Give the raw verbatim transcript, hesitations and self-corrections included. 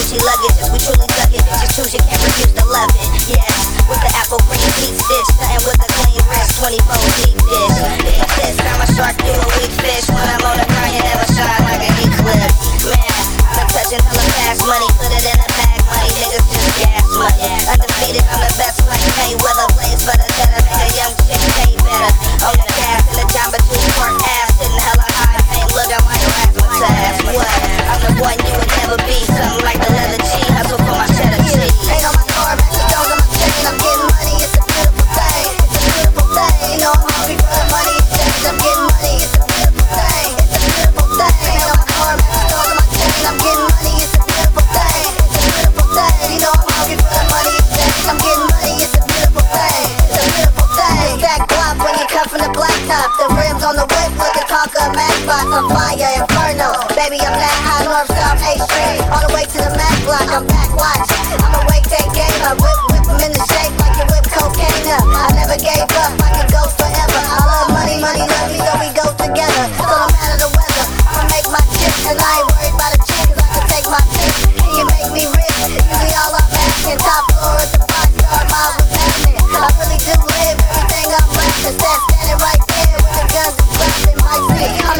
Gucci luggage, if we truly dug it. Bitches choose, you can't refuse to love it. Yes, with the apple green heat stitch, nothing with a clean wrist, twenty-four deep dish. Big fist, I'm a shark through a weak fish. When I'm on the grind, you never shine like an eclipse. Man, I'm touching hella fast money, put it in a bag, money, niggas just gas money. Undefeated, I'm the best like Mayweather, blaze for the cheddar, make a young chick pay better. On the gas, in the jamba juice, pork ass, sitting hella high, ain't looking like a razzmatazz. What? I'm the one you would never be, something like the leather G, hustle for my cheddar cheese. Ain't on my car, match the stones on my chain, I'm getting money, it's a beautiful thing, it's a beautiful thing. You know I'm hungry for the money and change, I'm getting money, it's a beautiful thing, it's a beautiful thing. Ain't on my car, match the stones on my chain, I'm getting money, it's a beautiful thing, it's a beautiful thing. You know I'm hungry for the money and change, I'm getting money, it's a beautiful thing, it's a beautiful thing. Stack guap when you come from the blacktop, the rims on the whip with the Conquer Matchbox, I'm fire, inferno. Baby, I'm that high, north, south, A straight, all the way to the Mac block, I'm back watch. I'm a wait that game, I whip, whip 'em in the shape like you whip cocaine up. I never gave up, I can go forever. I love money, money love me, so we go together. So no matter the weather, I'ma make my chips, and I ain't worried about a chick, cause I can take my pick. Can you make me rich? Usually all I'm asking, top floor at the five star mob with happening. I really do live everything I'm rapping, stand standing right there with the guns and straps in my seat. I'm